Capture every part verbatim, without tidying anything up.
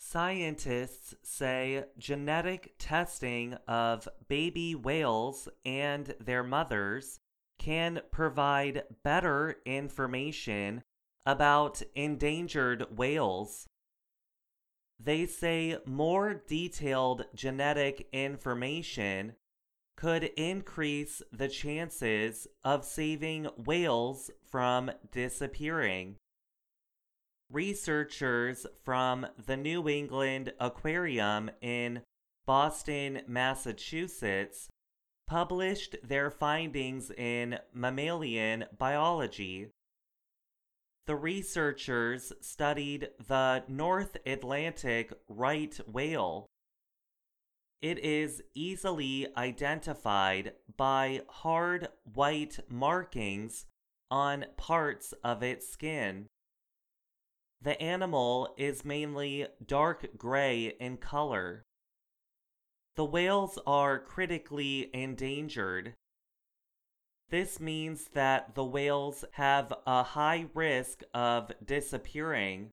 Scientists say genetic testing of baby whales and their mothers can provide better information about endangered whales. They say more detailed genetic information could increase the chances of saving whales from disappearing. Researchers from the New England Aquarium in Boston, Massachusetts, published their findings in Mammalian Biology. The researchers studied the North Atlantic right whale. It is easily identified by hard white markings on parts of its skin. The animal is mainly dark gray in color. The whales are critically endangered. This means that the whales have a high risk of disappearing.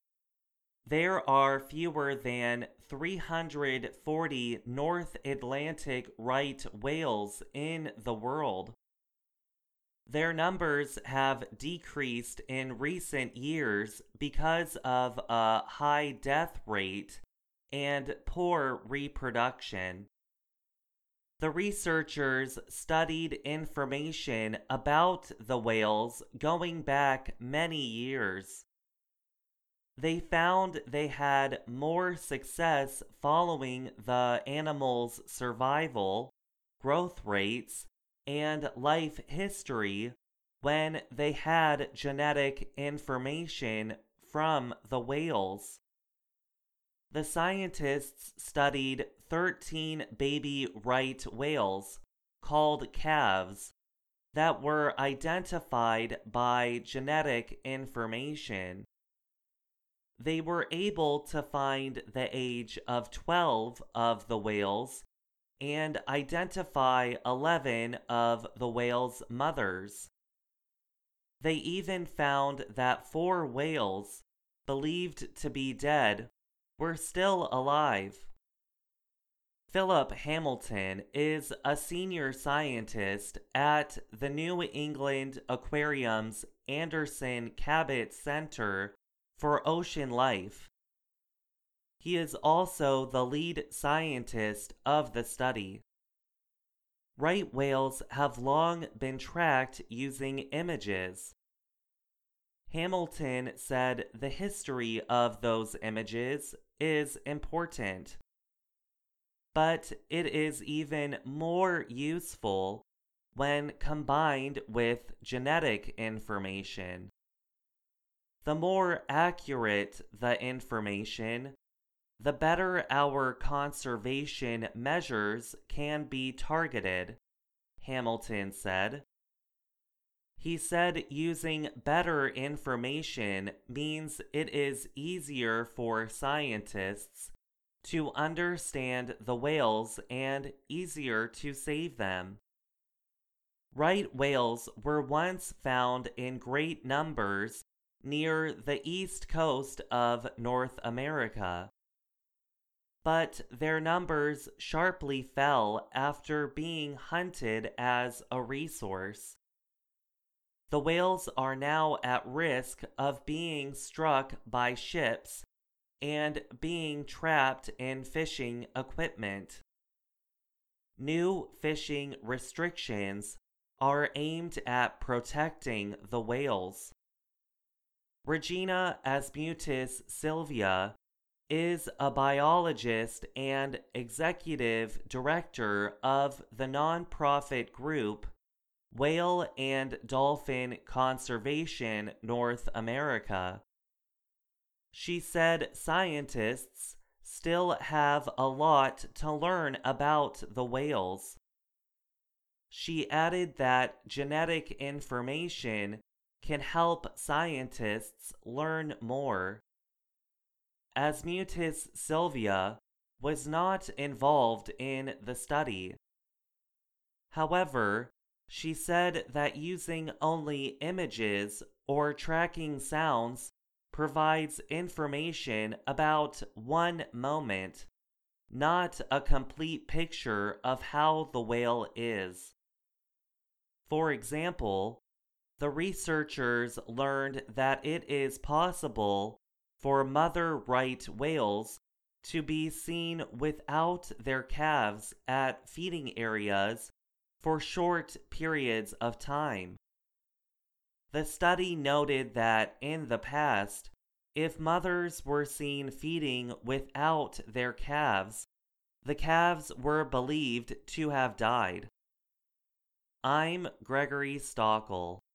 There are fewer than three hundred forty North Atlantic right whales in the world. Their numbers have decreased in recent years because of a high death rate and poor reproduction. The researchers studied information about the whales going back many years. They found they had more success following the animal's survival, growth rates, and life history when they had genetic information from the whales. The scientists studied thirteen baby right whales, called calves, that were identified by genetic information. They were able to find the age of twelve of the whales and identify eleven of the whales' mothers. They even found that four whales, believed to be dead, were still alive. Philip Hamilton is a senior scientist at the New England Aquarium's Anderson Cabot Center for Ocean Life. He is also the lead scientist of the study. Right whales have long been tracked using images. Hamilton said the history of those images is important, but it is even more useful when combined with genetic information. The more accurate the information, the better our conservation measures can be targeted, Hamilton said. He said using better information means it is easier for scientists to understand the whales and easier to save them. Right whales were once found in great numbers near the east coast of North America, but their numbers sharply fell after being hunted as a resource. The whales are now at risk of being struck by ships and being trapped in fishing equipment. New fishing restrictions are aimed at protecting the whales. Regina Asmutis Silvia is a biologist and executive director of the nonprofit group Whale and Dolphin Conservation North America. She said scientists still have a lot to learn about the whales. She added that genetic information can help scientists learn more. Asmutis Silvia was not involved in the study. However, she said that using only images or tracking sounds provides information about one moment, not a complete picture of how the whale is. For example, the researchers learned that it is possible for mother right whales to be seen without their calves at feeding areas for short periods of time. The study noted that in the past, if mothers were seen feeding without their calves, the calves were believed to have died. I'm Gregory Stockel.